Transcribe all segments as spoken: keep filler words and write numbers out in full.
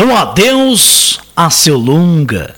um adeus a seu Lunga.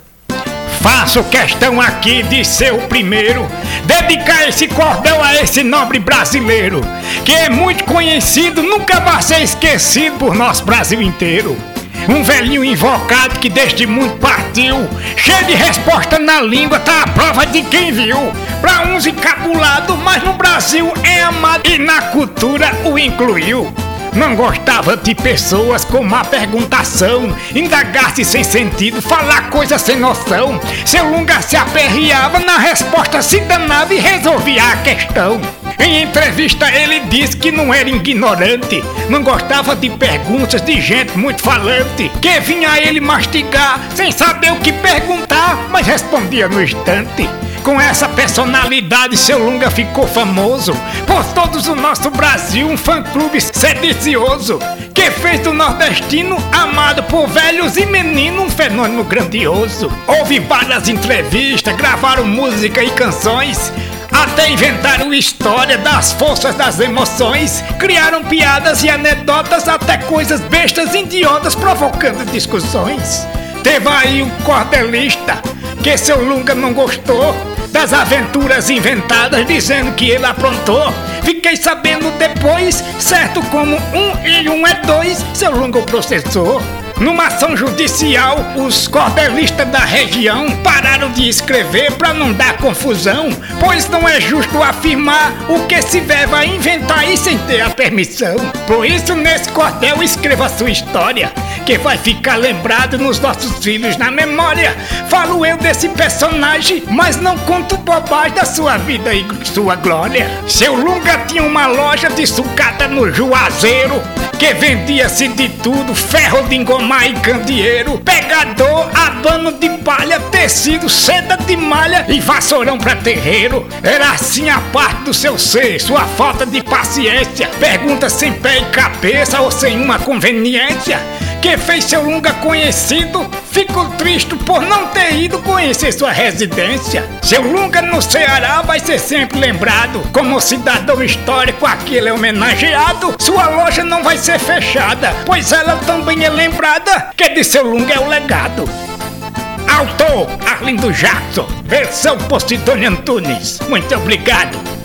Faço questão aqui de ser o primeiro, dedicar esse cordão a esse nobre brasileiro, que é muito conhecido, nunca vai ser esquecido por nosso Brasil inteiro. Um velhinho invocado que deste mundo partiu, cheio de resposta na língua, tá a prova de quem viu. Pra uns encabulado, mas no Brasil é amado e na cultura o incluiu. Não gostava de pessoas com má perguntação, indagar-se sem sentido, falar coisas sem noção. Seu Lunga se aperreava, na resposta se danava e resolvia a questão. Em entrevista ele disse que não era ignorante, não gostava de perguntas de gente muito falante, que vinha a ele mastigar, sem saber o que perguntar, mas respondia no instante. Com essa personalidade seu Lunga ficou famoso por todos o nosso Brasil, um fã-clube sedicioso, que fez do nordestino amado por velhos e meninos um fenômeno grandioso. Houve várias entrevistas, gravaram música e canções, até inventaram história das forças das emoções, criaram piadas e anedotas, até coisas bestas e idiotas provocando discussões. Teve aí um cordelista que seu Lunga não gostou das aventuras inventadas, dizendo que ele aprontou. Fiquei sabendo depois, certo como um e um é dois, seu Lunga o processou. Numa ação judicial, os cordelistas da região pararam de escrever pra não dar confusão, pois não é justo afirmar o que se deve a inventar e sem ter a permissão. Por isso, nesse cordel escreva sua história, que vai ficar lembrado nos nossos filhos na memória. Falo eu desse personagem, mas não conto bobagem da sua vida e sua glória. Seu Lunga tinha uma loja de sucata no Juazeiro, que vendia-se de tudo, ferro de engomar e candeeiro, pegador, abano de palha, tecido, seda de malha e vassourão pra terreiro. Era assim a parte do seu ser, sua falta de paciência, perguntas sem pé e cabeça ou sem uma conveniência, que fez seu Lunga conhecido. Fico triste por não ter ido conhecer sua residência. Seu Lunga no Ceará vai ser sempre lembrado como cidadão histórico, aqui ele é homenageado. Sua loja não vai ser fechada, pois ela também é lembrada, que de seu Lunga é o legado. Autor Arlindo Jackson, versão Posidônio Antunes. Muito obrigado.